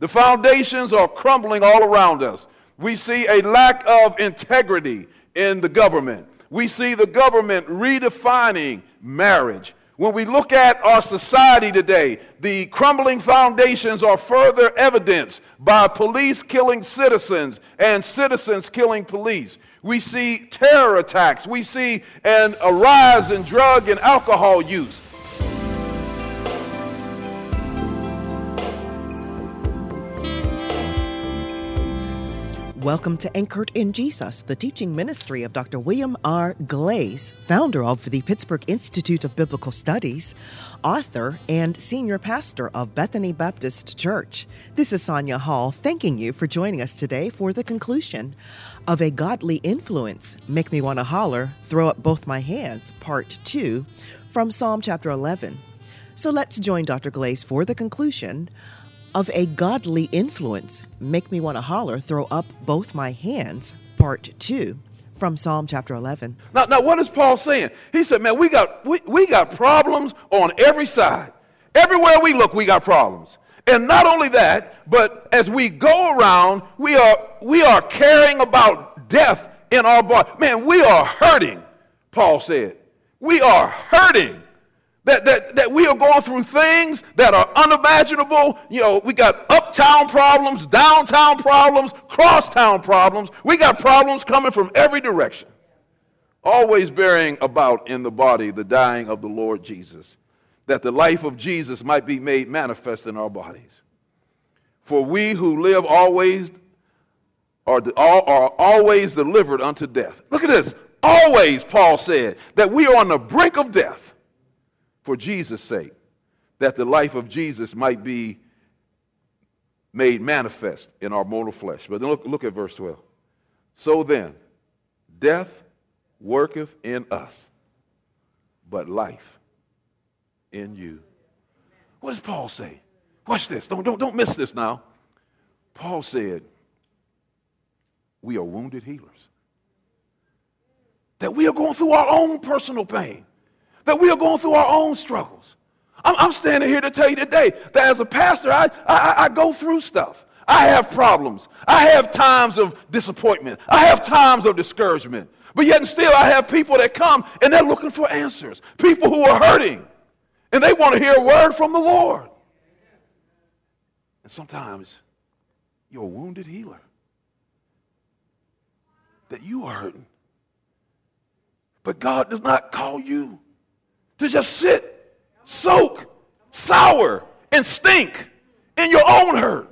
The foundations are crumbling all around us. We see a lack of integrity in the government. We see the government redefining marriage. When we look at our society today, the crumbling foundations are further evidenced by police killing citizens and citizens killing police. We see terror attacks. We see a rise in drug and alcohol use. Welcome to Anchored in Jesus, the teaching ministry of Dr. William R. Glaze, founder of the Pittsburgh Institute of Biblical Studies, author, and senior pastor of Bethany Baptist Church. This is Sonia Hall, thanking you for joining us today for the conclusion of A Godly Influence, Make Me Want to Holler, Throw Up Both My Hands, Part 2, from Psalm chapter 11. So let's join Dr. Glaze for the conclusion of A Godly Influence, Make Me Want to Holler, Throw Up Both My Hands, Part 2, from Psalm chapter 11. Now, what is Paul saying? He said, man, we got problems on every side. Everywhere we look, we got problems. And not only that, but as we go around, we are carrying about death in our body. Man, we are hurting, Paul said. We are hurting. That we are going through things that are unimaginable. You know, we got uptown problems, downtown problems, crosstown problems. We got problems coming from every direction. Always bearing about in the body the dying of the Lord Jesus, that the life of Jesus might be made manifest in our bodies. For we who live always are always delivered unto death. Look at this. Always, Paul said, that we are on the brink of death. For Jesus' sake, that the life of Jesus might be made manifest in our mortal flesh. But then look at verse 12. So then, death worketh in us, but life in you. What does Paul say? Watch this. Don't miss this now. Paul said, we are wounded healers. That we are going through our own personal pain. That we are going through our own struggles. I'm standing here to tell you today that as a pastor, I go through stuff. I have problems. I have times of disappointment. I have times of discouragement. But yet and still, I have people that come and they're looking for answers. People who are hurting. And they want to hear a word from the Lord. And sometimes you're a wounded healer. That you are hurting. But God does not call you to just sit, soak, sour, and stink in your own hurt.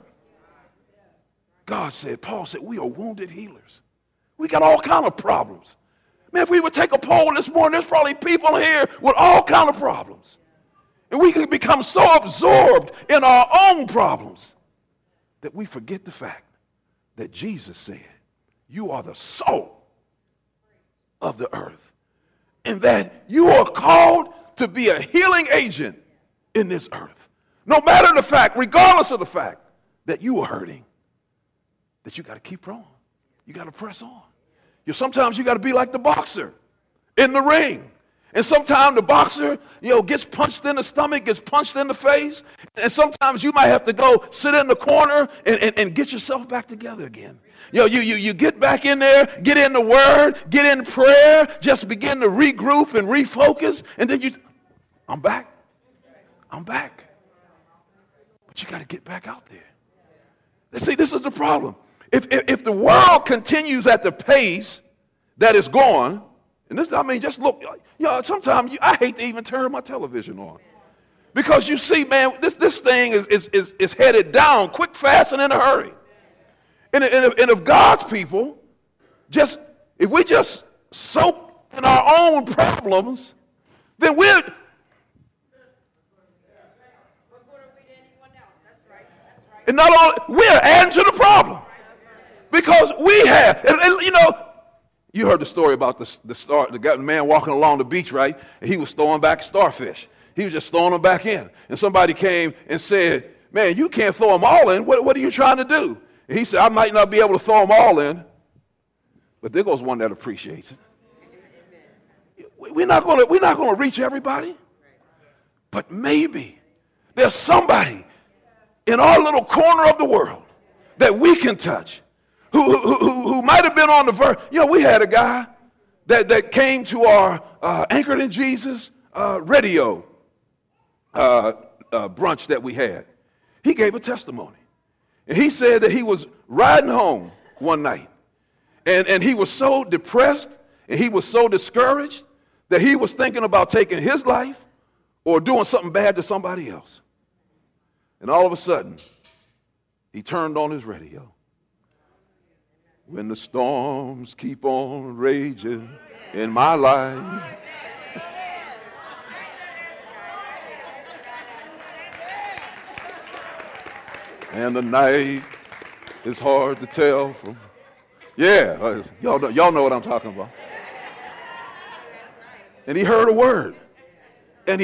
Paul said, we are wounded healers. We got all kind of problems. Man, if we would take a poll this morning, there's probably people here with all kind of problems. And we can become so absorbed in our own problems that we forget the fact that Jesus said, you are the salt of the earth. And that you are called to be a healing agent in this earth. No matter the fact, regardless of the fact that you are hurting, that you got to keep on. You got to press on. Sometimes you got to be like the boxer in the ring. And sometimes the boxer, gets punched in the stomach, gets punched in the face. And sometimes you might have to go sit in the corner and get yourself back together again. You get back in there, get in the word, get in prayer, just begin to regroup and refocus. And then I'm back. But you got to get back out there. See, this is the problem. If the world continues at the pace that it's going, and this, just look, sometimes I hate to even turn my television on. Because you see, man, this thing is headed down quick, fast, and in a hurry. And if God's people, if we just soak in our own problems, then we're and not only we're adding to the problem. Because we have, you heard the story about the man walking along the beach, right? And he was throwing back starfish. He was just throwing them back in. And somebody came and said, man, you can't throw them all in. What are you trying to do? And he said, I might not be able to throw them all in, but there goes one that appreciates it. We're not going to reach everybody, but maybe there's somebody in our little corner of the world that we can touch, who might have been on the verge. You know, we had a guy that came to our Anchored in Jesus radio brunch that we had. He gave a testimony. And he said that he was riding home one night, and he was so depressed and he was so discouraged that he was thinking about taking his life or doing something bad to somebody else. And all of a sudden, he turned on his radio. When the storms keep on raging in my life, and the night is hard to tell from, y'all know what I'm talking about. And he heard a word, and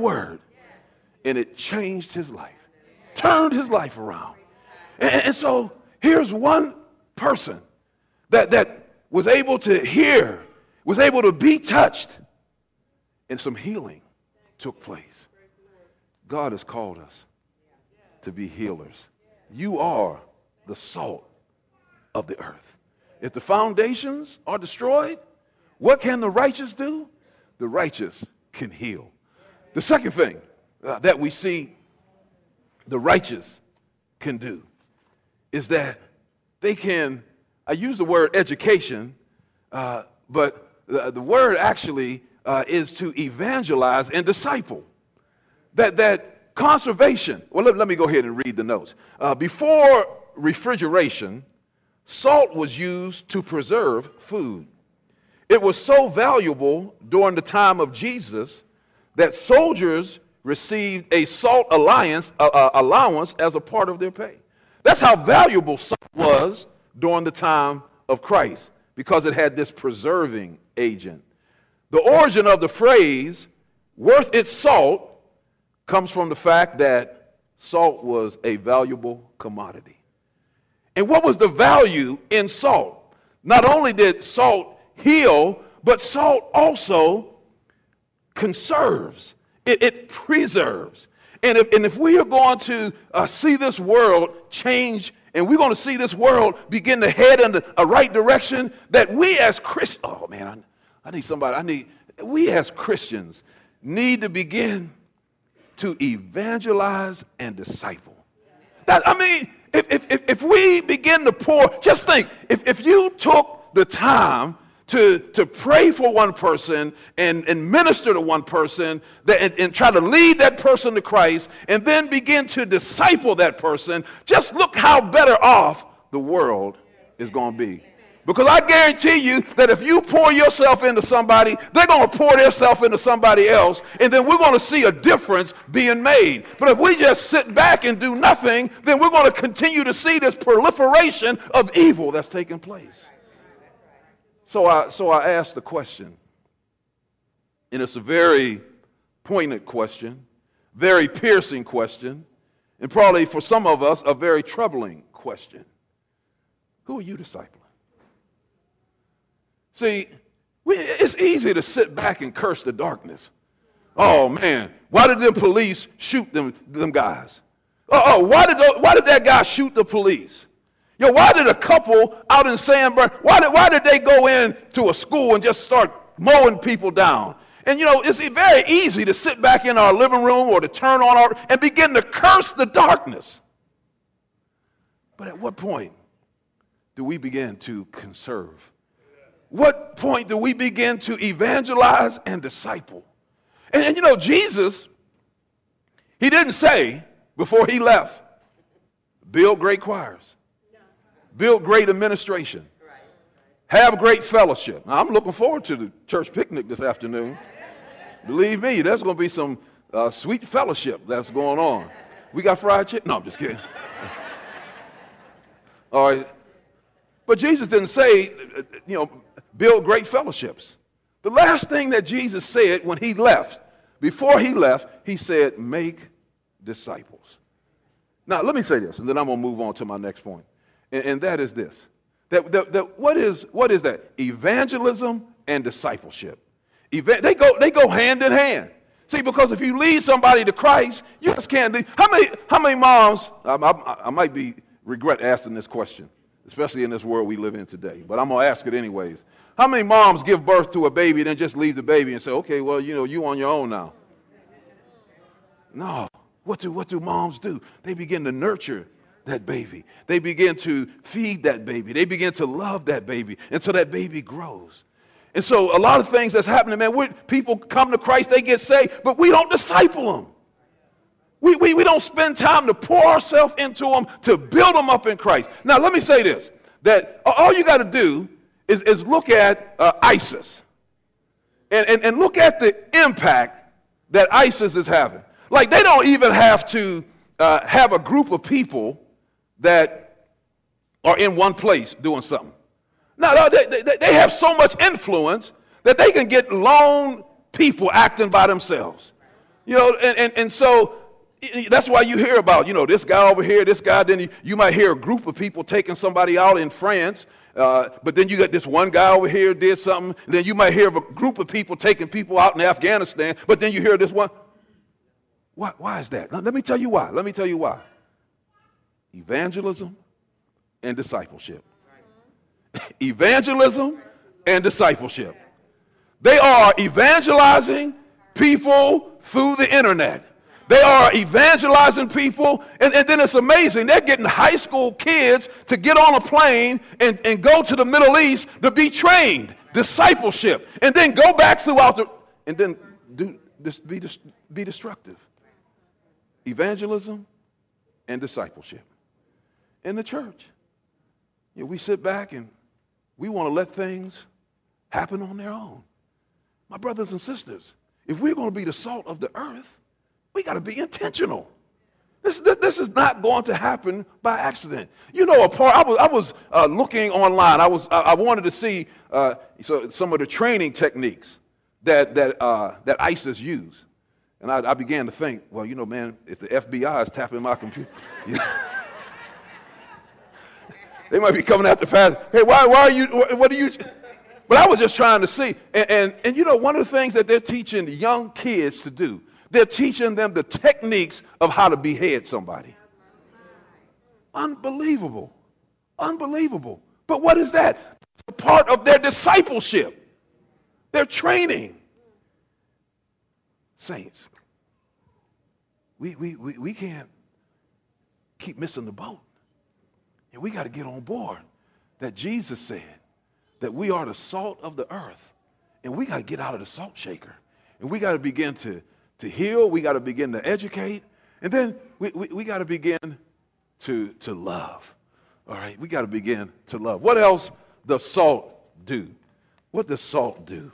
it changed his life, turned his life around. And so here's one person that was able to hear, was able to be touched, and some healing took place. God has called us to be healers. You are the salt of the earth. If the foundations are destroyed, what can the righteous do? The righteous can heal. The second thing that we see the righteous can do is that they can, I use the word education, but the word actually is to evangelize and disciple. That conservation, well, let me go ahead and read the notes. Before refrigeration, salt was used to preserve food. It was so valuable during the time of Jesus that soldiers received a salt allowance as a part of their pay. That's how valuable salt was during the time of Christ, because it had this preserving agent. The origin of the phrase, worth its salt, comes from the fact that salt was a valuable commodity. And what was the value in salt? Not only did salt heal, but salt also conserves. It preserves. And if we are going to see this world change, and we're going to see this world begin to head in a right direction, that we as Christians, oh man, we as Christians need to begin to evangelize and disciple. If we begin to pour, just think, if you took the time to pray for one person and minister to one person and try to lead that person to Christ and then begin to disciple that person, just look how better off the world is going to be. Because I guarantee you that if you pour yourself into somebody, they're going to pour themselves into somebody else, and then we're going to see a difference being made. But if we just sit back and do nothing, then we're going to continue to see this proliferation of evil that's taking place. So I asked the question, and it's a very poignant question, very piercing question, and probably for some of us a very troubling question. Who are you discipling? See, it's easy to sit back and curse the darkness. Oh man, why did the police shoot them guys? Why did that guy shoot the police? Why did a couple out in San Bernardino, why did they go into a school and just start mowing people down? And it's very easy to sit back in our living room or to turn on and begin to curse the darkness. But at what point do we begin to conserve? What point do we begin to evangelize and disciple? And Jesus, he didn't say before he left, build great choirs, build great administration, have great fellowship. Now, I'm looking forward to the church picnic this afternoon. Believe me, there's going to be some sweet fellowship that's going on. We got fried chicken? No, I'm just kidding. All right. But Jesus didn't say, build great fellowships. The last thing that Jesus said when he left, before he left, he said, make disciples. Now, let me say this, and then I'm going to move on to my next point. And that is this. What is that? Evangelism and discipleship. They go hand in hand. See, because if you lead somebody to Christ, you just can't do. How many moms, I might regret asking this question, especially in this world we live in today, but I'm going to ask it anyways. How many moms give birth to a baby and then just leave the baby and say, okay, well, you on your own now? No. What do moms do? They begin to nurture that baby. They begin to feed that baby. They begin to love that baby until that baby grows. And so a lot of things that's happening, man, people come to Christ, they get saved, but we don't disciple them. We don't spend time to pour ourselves into them, to build them up in Christ. Now, let me say this, that all you got to do is look at ISIS and look at the impact that ISIS is having. Like, they don't even have to have a group of people that are in one place doing something. No, they have so much influence that they can get lone people acting by themselves. And so that's why you hear about, this guy over here, this guy, then you might hear a group of people taking somebody out in France, but then you got this one guy over here did something, and then you might hear of a group of people taking people out in Afghanistan, but then you hear this one. Why is that? Let me tell you why. Evangelism and discipleship. Evangelism and discipleship. They are evangelizing people through the internet. They are evangelizing people, and then it's amazing. They're getting high school kids to get on a plane and go to the Middle East to be trained, discipleship, and then go back and then be destructive. Evangelism and discipleship. In the church, we sit back and we want to let things happen on their own. My brothers and sisters, if we're going to be the salt of the earth, we got to be intentional. This is not going to happen by accident. I was looking online. I wanted to see some of the training techniques that ISIS use. And I began to think, well, man, if the FBI is tapping my computer, they might be coming after Pastor. Hey, why are you, what are you? But I was just trying to see. And one of the things that they're teaching young kids to do, they're teaching them the techniques of how to behead somebody. Unbelievable. But what is that? It's a part of their discipleship, their training. Saints, we can't keep missing the boat. And we got to get on board that Jesus said that we are the salt of the earth. And we got to get out of the salt shaker. And we got to begin to heal. We got to begin to educate. And then we got to begin to love. All right, we got to begin to love. What else does salt do? What does salt do?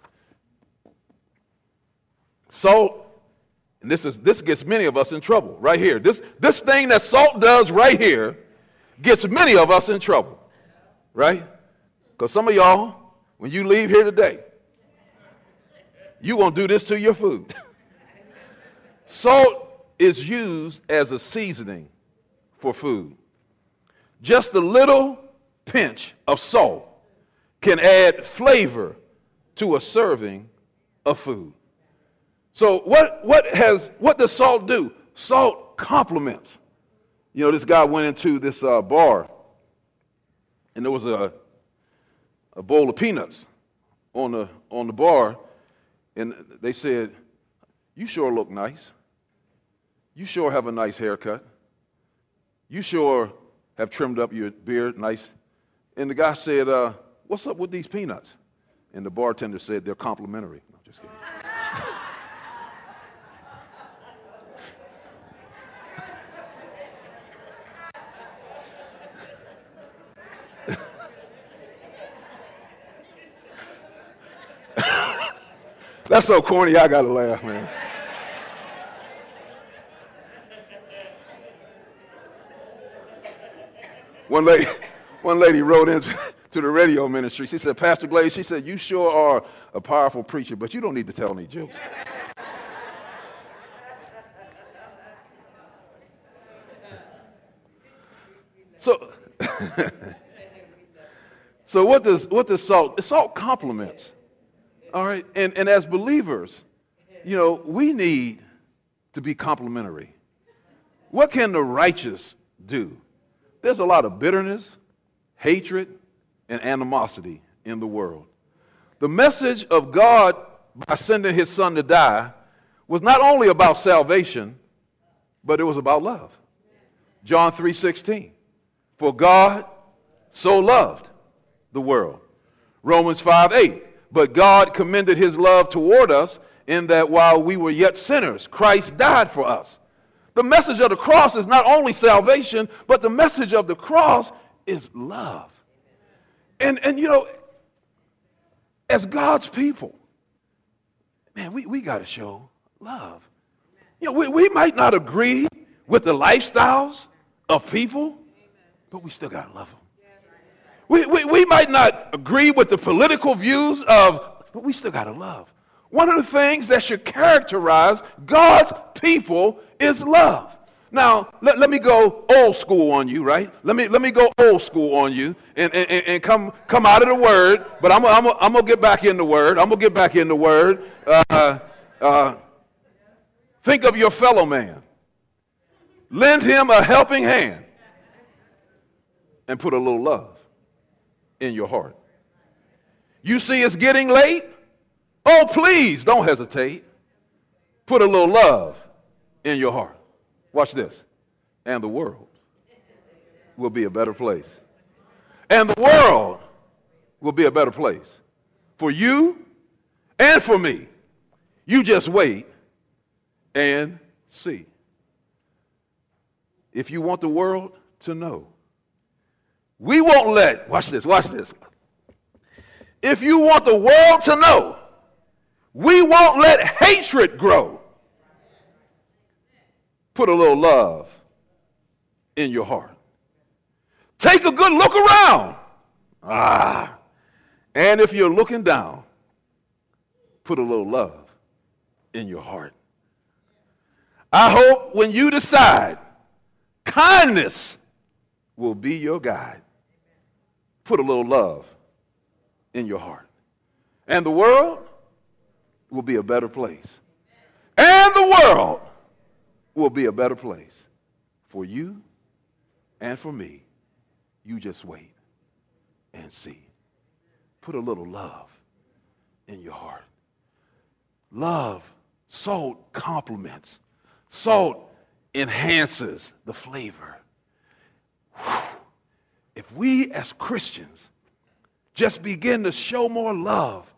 Salt, and this gets many of us in trouble right here. This thing that salt does right here gets many of us in trouble, right? Because some of y'all, when you leave here today, you're going to do this to your food. Salt is used as a seasoning for food. Just a little pinch of salt can add flavor to a serving of food. So what does salt do? Salt complements. This guy went into this bar, and there was a bowl of peanuts on the bar, and they said, "You sure look nice. You sure have a nice haircut. You sure have trimmed up your beard nice." And the guy said, "What's up with these peanuts?" And the bartender said, "They're complimentary." No, just kidding. That's so corny, I gotta laugh, man. One lady wrote into the radio ministry. She said, "Pastor Glaze," she said, "you sure are a powerful preacher, but you don't need to tell any jokes." So what does salt? Salt complements. All right, and as believers, we need to be complimentary. What can the righteous do? There's a lot of bitterness, hatred, and animosity in the world. The message of God by sending his son to die was not only about salvation, but it was about love. John 3:16. For God so loved the world. Romans 5:8. But God commended his love toward us in that while we were yet sinners, Christ died for us. The message of the cross is not only salvation, but the message of the cross is love. And as God's people, man, we got to show love. We might not agree with the lifestyles of people, but we still got to love them. We might not agree with the political views but we still got to love. One of the things that should characterize God's people is love. Now, let me go old school on you, right? Let me go old school on you and come out of the word, but I'm gonna get back in the word. I'm gonna get back in the word. Think of your fellow man. Lend him a helping hand and put a little love in your heart. You see it's getting late? Oh, please don't hesitate. Put a little love in your heart. Watch this. And the world will be a better place. And the world will be a better place for you and for me. You just wait and see. If you want the world to know, we won't let, watch this. If you want the world to know, we won't let hatred grow. Put a little love in your heart. Take a good look around. And if you're looking down, put a little love in your heart. I hope when you decide, kindness will be your guide. Put a little love in your heart. And the world will be a better place. And the world will be a better place for you and for me. You just wait and see. Put a little love in your heart. Love, salt complements. Salt enhances the flavor. If we as Christians just begin to show more love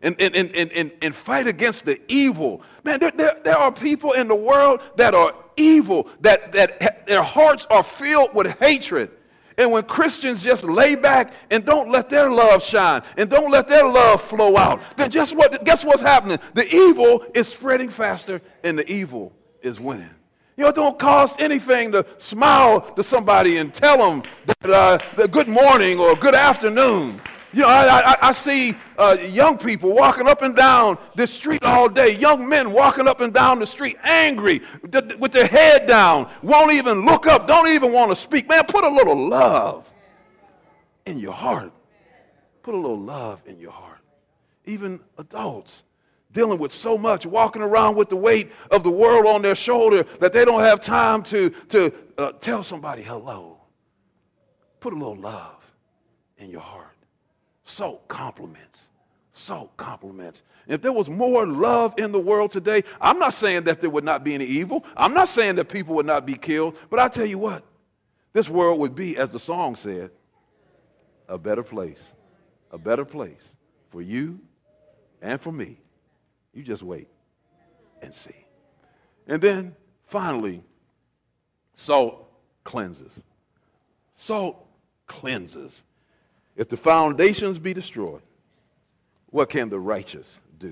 and fight against the evil. Man, there are people in the world that are evil, that their hearts are filled with hatred. And when Christians just lay back and don't let their love shine and don't let their love flow out, then guess what's happening? The evil is spreading faster and the evil is winning. It don't cost anything to smile to somebody and tell them that good morning or good afternoon. I see young people walking up and down the street all day, young men walking up and down the street angry, with their head down, won't even look up, don't even want to speak. Man, put a little love in your heart. Put a little love in your heart. Even adults dealing with so much, walking around with the weight of the world on their shoulder that they don't have time to tell somebody hello. Put a little love in your heart. Salt compliments. Salt compliments. If there was more love in the world today, I'm not saying that there would not be any evil. I'm not saying that people would not be killed. But I tell you what, this world would be, as the song said, a better place. A better place for you and for me. You just wait and see. And then, finally, salt cleanses. Salt cleanses. If the foundations be destroyed, what can the righteous do?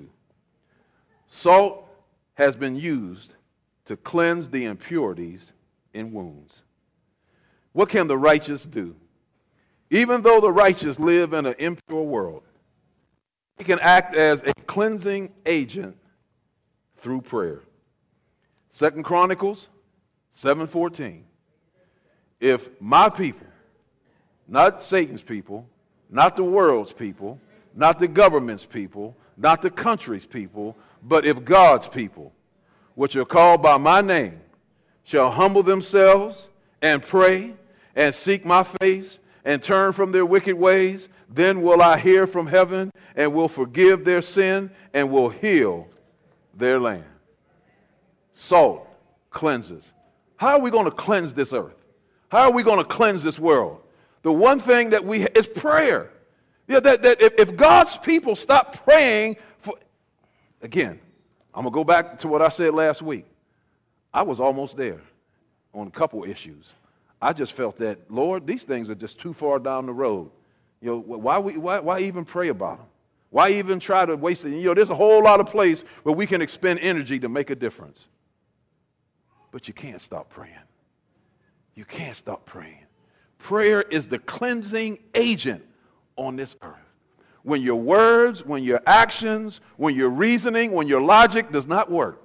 Salt has been used to cleanse the impurities in wounds. What can the righteous do? Even though the righteous live in an impure world, he can act as a cleansing agent through prayer. 2 Chronicles 7:14. If my people, not Satan's people, not the world's people, not the government's people, not the country's people, But if God's people, which are called by my name, shall humble themselves and pray and seek my face and turn from their wicked ways, then will I hear from heaven and will forgive their sin and will heal their land. Salt cleanses. How are we going to cleanse this earth? How are we going to cleanse this world? The one thing that is prayer. Yeah, that if God's people stop praying for, again, I'm going to go back to what I said last week. I was almost there on a couple issues. I just felt that, Lord, these things are just too far down the road. You know, why even pray about them? Why even try to waste it? You know, there's a whole lot of place where we can expend energy to make a difference. But you can't stop praying. You can't stop praying. Prayer is the cleansing agent on this earth. When your words, when your actions, when your reasoning, when your logic does not work,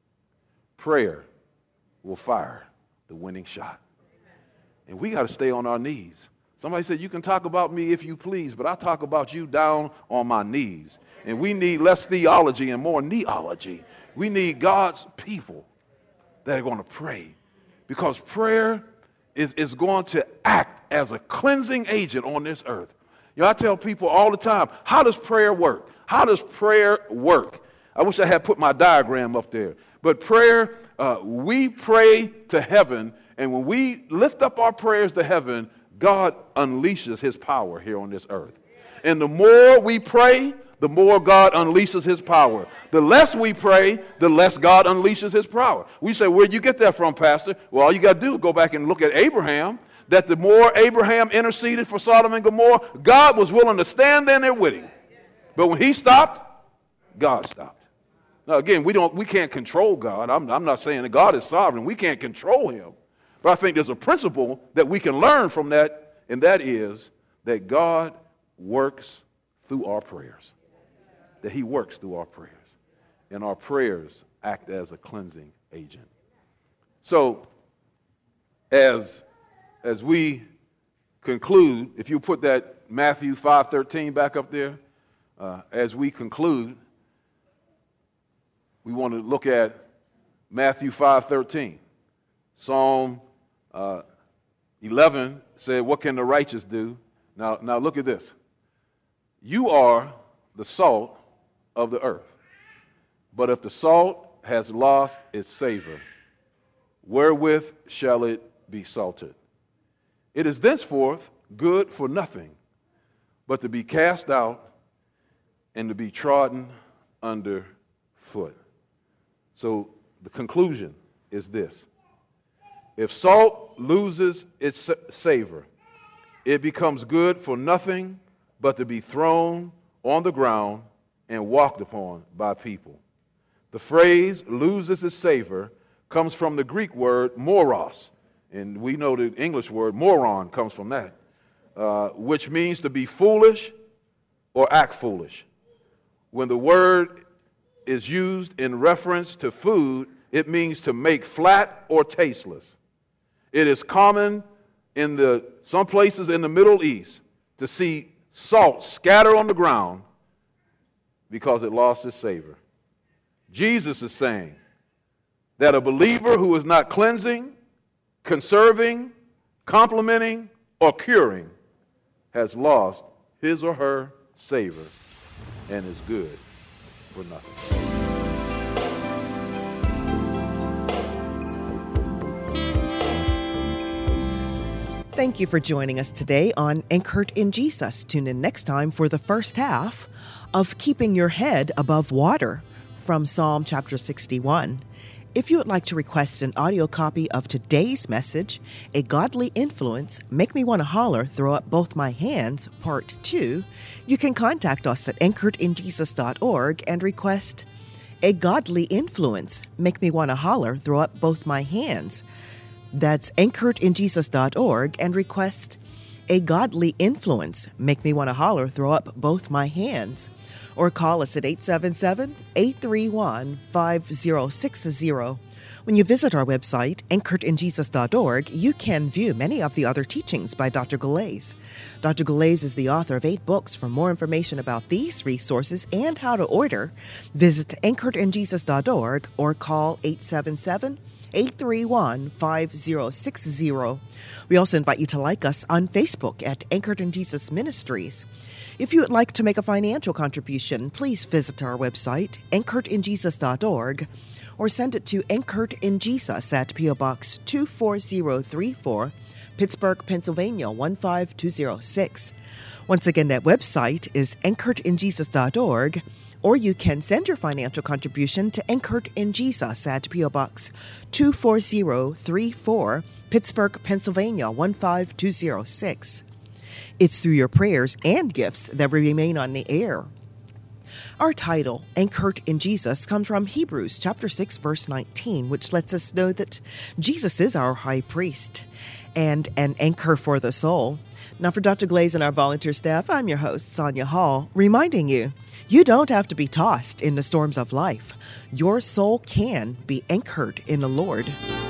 prayer will fire the winning shot. And we got to stay on our knees. Somebody said, you can talk about me if you please, but I talk about you down on my knees. And we need less theology and more neology. We need God's people that are going to pray. Because prayer is going to act as a cleansing agent on this earth. You know, I tell people all the time, how does prayer work? How does prayer work? I wish I had put my diagram up there. But prayer, we pray to heaven, and when we lift up our prayers to heaven, God unleashes his power here on this earth. And the more we pray, the more God unleashes his power. The less we pray, the less God unleashes his power. We say, where'd you get that from, Pastor? Well, all you got to do is go back and look at Abraham, that the more Abraham interceded for Sodom and Gomorrah, God was willing to stand there with him. But when he stopped, God stopped. Now, again, we can't control God. I'm not saying that God is sovereign. We can't control him. But I think there's a principle that we can learn from that, and that is that God works through our prayers. That he works through our prayers. And our prayers act as a cleansing agent. So, as we conclude, if you put that Matthew 5:13 back up there, as we conclude, we want to look at Matthew 5:13. Psalm 11 said, what can the righteous do? Now look at this. You are the salt of the earth. But if the salt has lost its savor, wherewith shall it be salted? It is thenceforth good for nothing, but to be cast out and to be trodden under foot. So the conclusion is this. If salt loses its savor, it becomes good for nothing but to be thrown on the ground and walked upon by people. The phrase loses its savor comes from the Greek word moros, and we know the English word moron comes from that, which means to be foolish or act foolish. When the word is used in reference to food, it means to make flat or tasteless. It is common in some places in the Middle East to see salt scatter on the ground because it lost its savor. Jesus is saying that a believer who is not cleansing, conserving, complementing, or curing has lost his or her savor and is good for nothing. Thank you for joining us today on Anchored in Jesus. Tune in next time for the first half of Keeping Your Head Above Water from Psalm chapter 61. If you would like to request an audio copy of today's message, A Godly Influence, Make Me Want to Holler, Throw Up Both My Hands, Part 2, you can contact us at anchoredinjesus.org and request A Godly Influence, Make Me Want to Holler, Throw Up Both My Hands. That's anchoredinjesus.org and request A Godly Influence, Make Me Want to Holler, Throw Up Both My Hands. Or call us at 877-831-5060. When you visit our website, anchoredinjesus.org, you can view many of the other teachings by Dr. Gullais. Dr. Gullais is the author of 8 books. For more information about these resources and how to order, visit anchoredinjesus.org or call 877-831-5060. We also invite you to like us on Facebook at Anchored in Jesus Ministries. If you would like to make a financial contribution, please visit our website, anchoredinjesus.org, or send it to Anchored in Jesus at P.O. Box 24034, Pittsburgh, Pennsylvania 15206. Once again, that website is anchoredinjesus.org, or you can send your financial contribution to Anchored in Jesus at P.O. Box 24034, Pittsburgh, Pennsylvania 15206. It's through your prayers and gifts that we remain on the air. Our title, Anchored in Jesus, comes from Hebrews chapter 6, verse 19, which lets us know that Jesus is our high priest and an anchor for the soul. Now, for Dr. Gullais and our volunteer staff, I'm your host, Sonia Hall, reminding you, you don't have to be tossed in the storms of life. Your soul can be anchored in the Lord.